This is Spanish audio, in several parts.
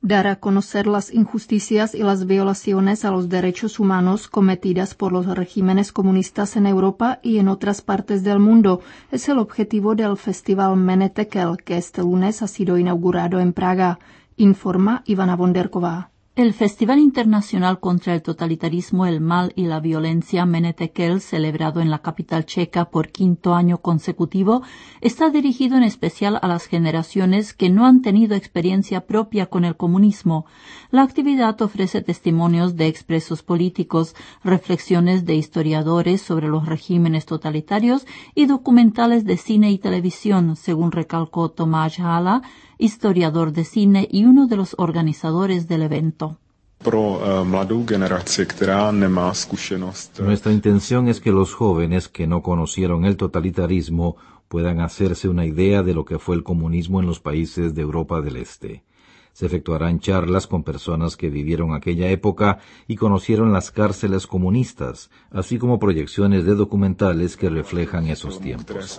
dar a conocer las injusticias y las violaciones a los derechos humanos cometidas por los regímenes comunistas en Europa y en otras partes del mundo es el objetivo del Festival Menetekel, que este lunes ha sido inaugurado en Praga, informa Ivana Vonderková. El Festival Internacional contra el Totalitarismo, el Mal y la Violencia Menetekel, celebrado en la capital checa por 5º año consecutivo, está dirigido en especial a las generaciones que no han tenido experiencia propia con el comunismo. La actividad ofrece testimonios de expresos políticos, reflexiones de historiadores sobre los regímenes totalitarios y documentales de cine y televisión, según recalcó Tomáš Hala, historiador de cine y uno de los organizadores del evento. Nuestra intención es que los jóvenes que no conocieron el totalitarismo puedan hacerse una idea de lo que fue el comunismo en los países de Europa del Este. Se efectuarán charlas con personas que vivieron aquella época y conocieron las cárceles comunistas, así como proyecciones de documentales que reflejan esos tiempos.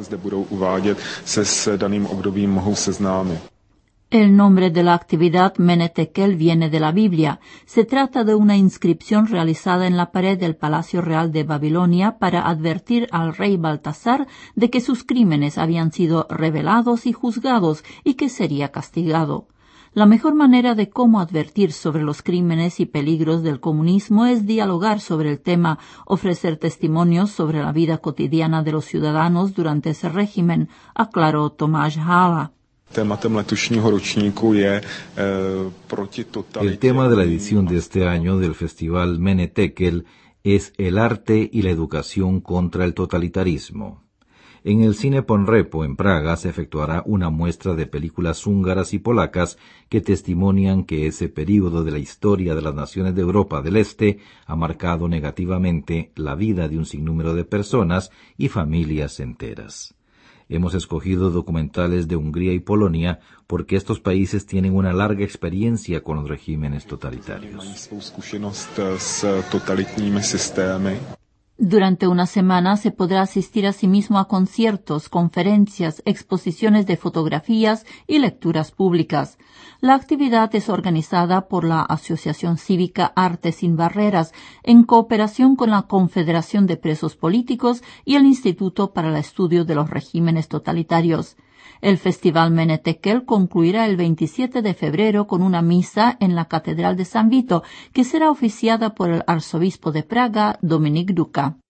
El nombre de la actividad Menetekel viene de la Biblia. Se trata de una inscripción realizada en la pared del Palacio Real de Babilonia para advertir al rey Baltasar de que sus crímenes habían sido revelados y juzgados y que sería castigado. La mejor manera de cómo advertir sobre los crímenes y peligros del comunismo es dialogar sobre el tema, ofrecer testimonios sobre la vida cotidiana de los ciudadanos durante ese régimen, aclaró Tomáš Hala. El tema de la edición de este año del Festival Menetekel es el arte y la educación contra el totalitarismo. En el Cine Ponrepo, en Praga, se efectuará una muestra de películas húngaras y polacas que testimonian que ese período de la historia de las naciones de Europa del Este ha marcado negativamente la vida de un sinnúmero de personas y familias enteras. Hemos escogido documentales de Hungría y Polonia porque estos países tienen una larga experiencia con los regímenes totalitarios. Durante una semana se podrá asistir asimismo a conciertos, conferencias, exposiciones de fotografías y lecturas públicas. La actividad es organizada por la Asociación Cívica Arte Sin Barreras, en cooperación con la Confederación de Presos Políticos y el Instituto para el Estudio de los Regímenes Totalitarios. El Festival Menetekel concluirá el 27 de febrero con una misa en la Catedral de San Vito, que será oficiada por el arzobispo de Praga, Dominik Duka.